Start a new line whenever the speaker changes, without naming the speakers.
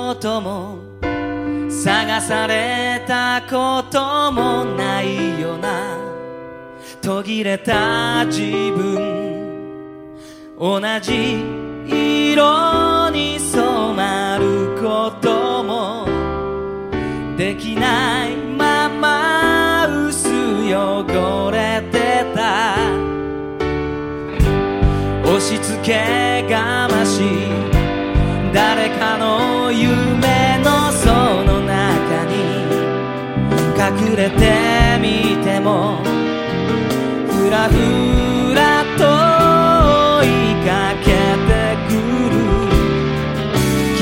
ことも探されたこともないよな。途切れた自分、同じ色に染まることもできないまま薄汚れてた。押し付けがましい誰かの夢のその中に隠れてみてもふらふら